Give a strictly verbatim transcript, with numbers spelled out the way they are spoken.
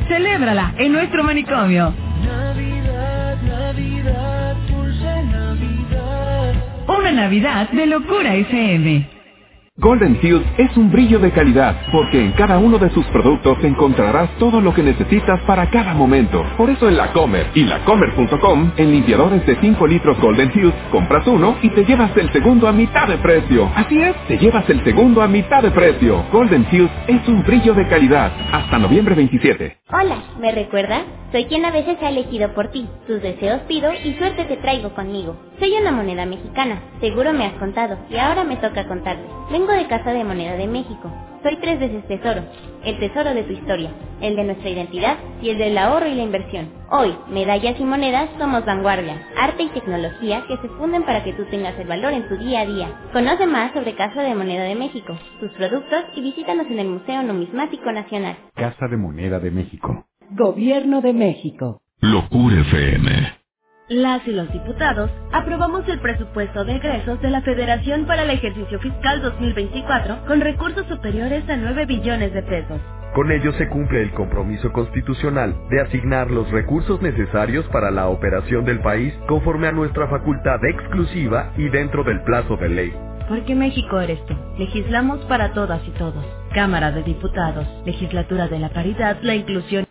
Celébrala en nuestro manicomio. Navidad, Navidad, dulce Navidad. Una Navidad de locura F M. Golden Hills es un brillo de calidad, porque en cada uno de sus productos encontrarás todo lo que necesitas para cada momento. Por eso en La Comer y lacomer punto com, en limpiadores de cinco litros Golden Hills, compras uno y te llevas el segundo a mitad de precio. Así es, te llevas el segundo a mitad de precio. Golden Hills es un brillo de calidad. Hasta noviembre veintisiete. Hola, ¿me recuerdas? Soy quien a veces ha elegido por ti. Tus deseos pido y suerte te traigo conmigo. Soy una moneda mexicana, seguro me has contado, y ahora me toca contarte. Vengo de Casa de Moneda de México. Soy tres veces tesoro. El tesoro de tu historia, el de nuestra identidad y el del ahorro y la inversión. Hoy, medallas y monedas somos vanguardia, arte y tecnología que se funden para que tú tengas el valor en tu día a día. Conoce más sobre Casa de Moneda de México, sus productos y visítanos en el Museo Numismático Nacional. Casa de Moneda de México. Gobierno de México. Locura F M. Las y los diputados aprobamos el presupuesto de egresos de la Federación para el ejercicio fiscal dos mil veinticuatro con recursos superiores a nueve billones de pesos. Con ello se cumple el compromiso constitucional de asignar los recursos necesarios para la operación del país conforme a nuestra facultad exclusiva y dentro del plazo de ley. Porque México eres tú. Legislamos para todas y todos. Cámara de Diputados, Legislatura de la Paridad, la Inclusión